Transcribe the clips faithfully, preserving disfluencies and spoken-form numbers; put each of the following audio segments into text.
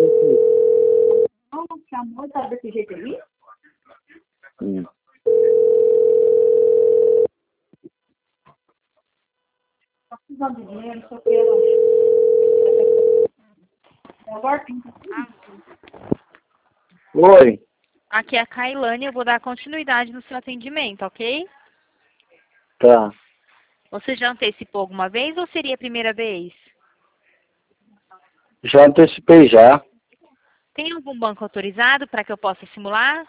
Não, chamou, tá desse jeito aí? Hum. Tá precisando de dinheiro, só quero. Agora tem que... Oi. Aqui é a Kailane, eu vou dar continuidade no seu atendimento, ok? Tá. Você já antecipou alguma vez ou seria a primeira vez? Já antecipei já. Tem algum banco autorizado para que eu possa simular?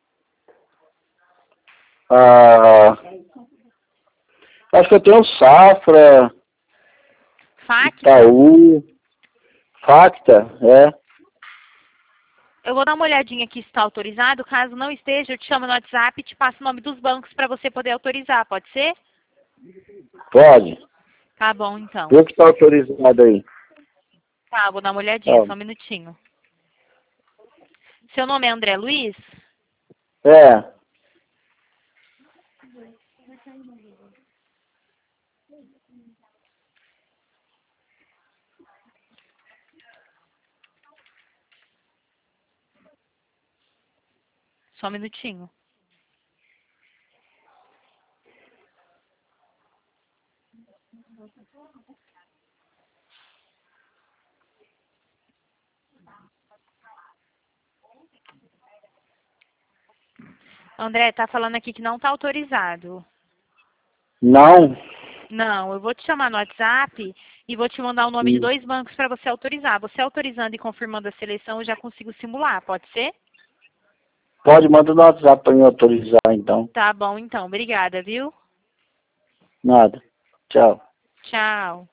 Ah, acho que eu tenho Safra, Facta? Itaú, Facta, é. Eu vou dar uma olhadinha aqui se está autorizado. Caso não esteja, eu te chamo no WhatsApp e te passo o nome dos bancos para você poder autorizar, pode ser? Pode. Tá bom, então. Vê que tá autorizado aí. Tá, vou dar uma olhadinha, Tá. só um minutinho. Seu nome é André Luiz? É. Só um minutinho. André, tá falando aqui que não tá autorizado. Não. Não, eu vou te chamar no WhatsApp e vou te mandar o nome de Hum. dois bancos para você autorizar. Você autorizando e confirmando a seleção, eu já consigo simular, pode ser? Pode, manda no WhatsApp pra me autorizar, então. Tá bom, então. Obrigada, viu? Nada. Tchau. Tchau.